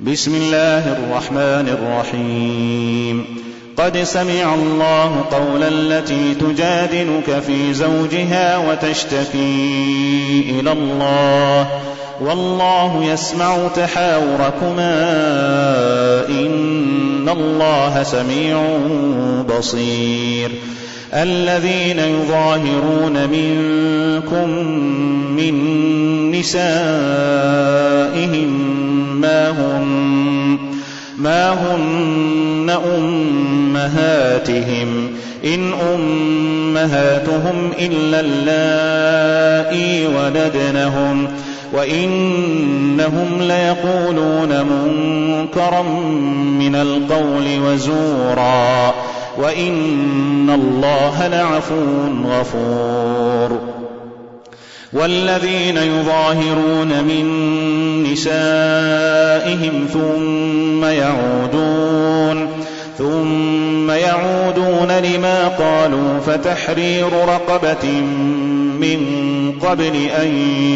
بسم الله الرحمن الرحيم. قد سمع الله قول التي تجادلك في زوجها وتشتكي إلى الله والله يسمع تحاوركما إن الله سميع بصير. الذين يظاهرون منكم من نسائهم ما هن أمهاتهم إن أمهاتهم إلا اللائي ولدنهم وإنهم ليقولون منكرا من القول وزورا وإن الله لعفو غفور. والذين يظاهرون من نسائهم ثم يعودون لما قالوا فتحرير رقبة من قبل أن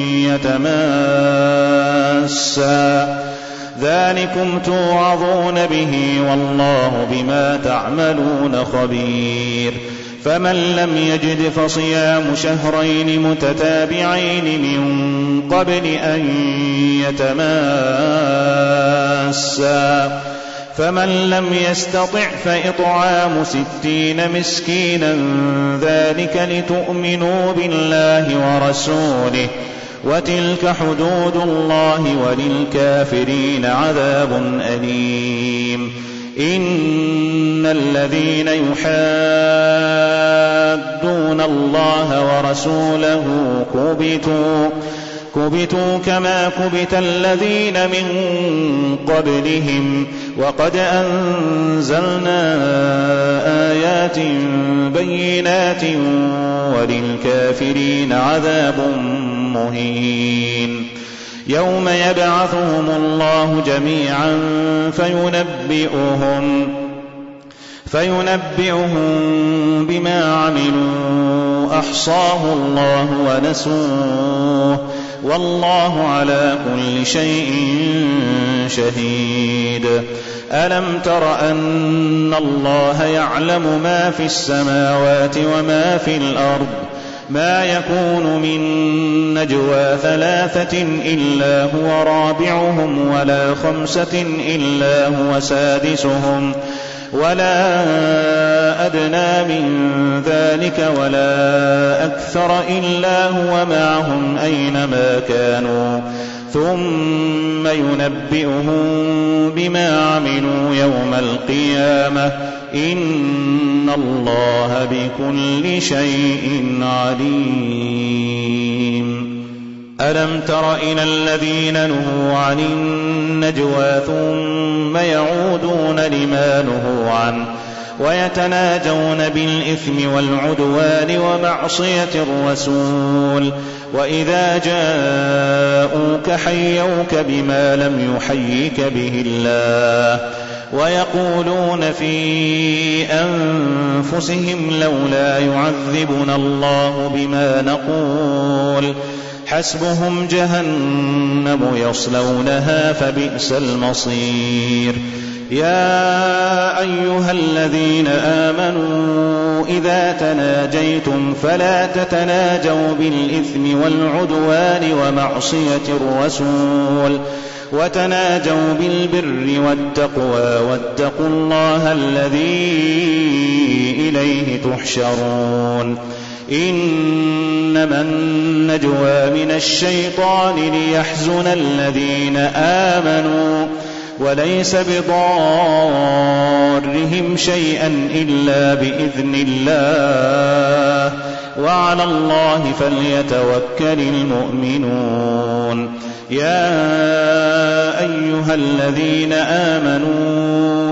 يتماسا ذلكم توعظون به والله بما تعملون خبير. فمن لم يجد فصيام شهرين متتابعين من قبل أن يتماسا فمن لم يستطع فإطعام 60 مسكينا ذلك لتؤمنوا بالله ورسوله وتلك حدود الله وللكافرين عذاب أليم. إن الذين يحادون الله ورسوله كبتوا كما كبت الذين من قبلهم وقد أنزلنا آيات بينات وللكافرين عذاب مهين. يوم يبعثهم الله جميعا فينبئهم بما عملوا أحصاه الله ونسوه والله على كل شيء شهيد. ألم تر أن الله يعلم ما في السماوات وما في الأرض ما يكون من نجوى 3 إلا هو رابعهم ولا 5 إلا هو سادسهم ولا أدنى من ذلك ولا أكثر إلا هو معهم أينما كانوا ثم ينبئهم بما عملوا يوم القيامة إن الله بكل شيء عليم. ألم تر إلى الذين نهوا عن النجوى ثم يعودون لما نهوا عنه ويتناجون بالإثم والعدوان ومعصية الرسول وإذا جاءوك حيوك بما لم يحيك به الله ويقولون في أنفسهم لولا يعذبنا الله بما نقول حسبهم جهنم يصلونها فبئس المصير. يا أيها الذين آمنوا إذا تناجيتم فلا تتناجوا بالإثم والعدوان ومعصية الرسول وتناجوا بالبر والتقوى واتقوا الله الذي إليه تحشرون. إنما النجوى من الشيطان ليحزن الذين آمنوا وليس بضارهم شيئا إلا بإذن الله وعلى الله فليتوكل المؤمنون. يا أيها الذين آمنوا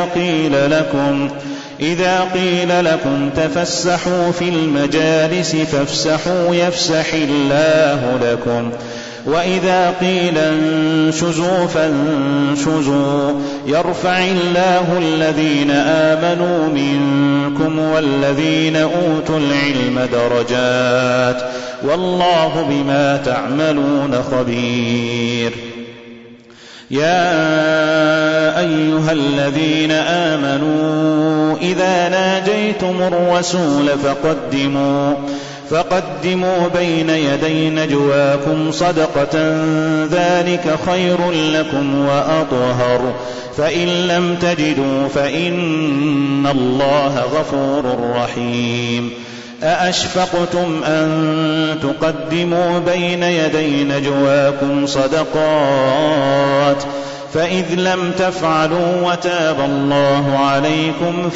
إذا قيل لكم تفسحوا في المجالس فافسحوا يفسح الله لكم وإذا قيل انشزوا فانشزوا يرفع الله الذين آمنوا منكم والذين أوتوا العلم درجات والله بما تعملون خبير. يا أيها الذين آمنوا إذا ناجيتم الرسول فقدموا بين يدي نجواكم صدقة ذلك خير لكم وأطهر فإن لم تجدوا فإن الله غفور رحيم أأشفقتم أن تقدموا بين يدي نجواكم صدقات فإذ لم تفعلوا وتاب الله عليكم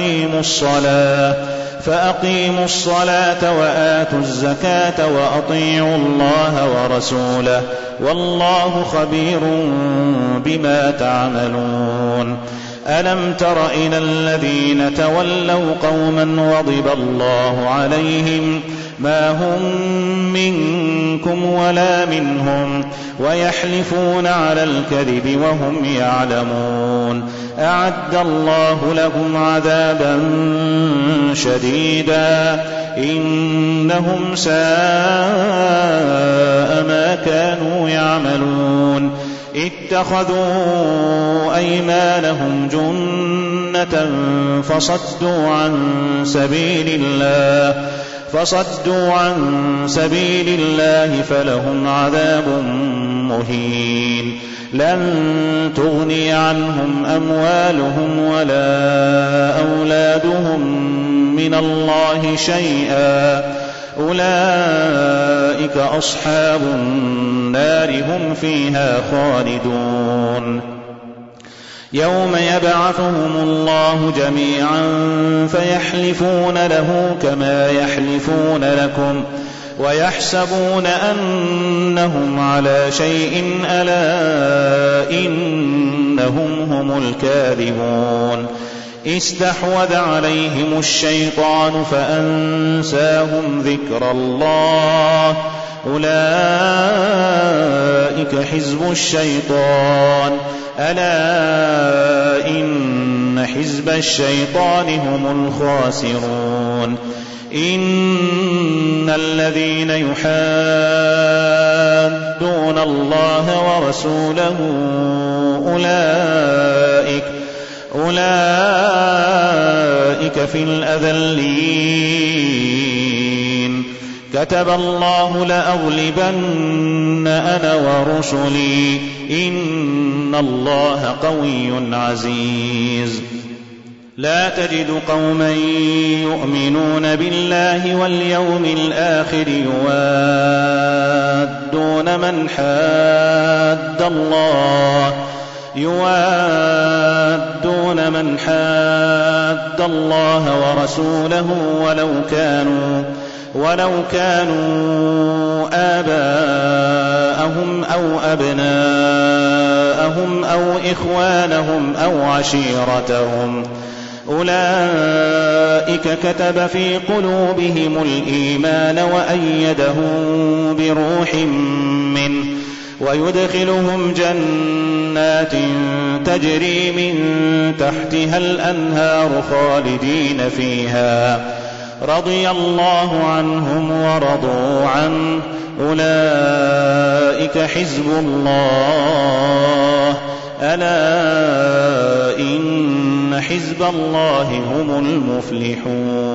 فأقيموا الصلاة وآتوا الزكاة وأطيعوا الله ورسوله والله خبير بما تعملون ألم تر إلى الذين تولوا قوما غضب الله عليهم ما هم منكم ولا منهم ويحلفون على الكذب وهم يعلمون أعد الله لهم عذابا شديدا إنهم ساء ما كانوا يعملون اتخذوا أيمانهم جنة فصدوا عن سبيل الله فلهم عذاب مهين لن تغني عنهم أموالهم ولا أولادهم من الله شيئا أولئك أصحاب النار هم فيها خالدون يوم يبعثهم الله جميعا فيحلفون له كما يحلفون لكم ويحسبون أنهم على شيء ألا إنهم هم الكاذبون استحوذ عليهم الشيطان فأنساهم ذكر الله أولئك حزب الشيطان ألا إن حزب الشيطان هم الخاسرون إن الذين يحادون الله ورسوله أولئك في الأذلين كتب الله لأغلبن أنا ورسلي إن الله قوي عزيز لا تجد قوما يؤمنون بالله واليوم الآخر يوادون من حاد الله ورسوله ولو كانوا آباءهم أو أبناءهم أو إخوانهم أو عشيرتهم أولئك كتب في قلوبهم الإيمان وأيدهم بروح منه ويدخلهم جنات تجري من تحتها الأنهار خالدين فيها رضي الله عنهم ورضوا عنه أولئك حزب الله ألا إن حزب الله هم المفلحون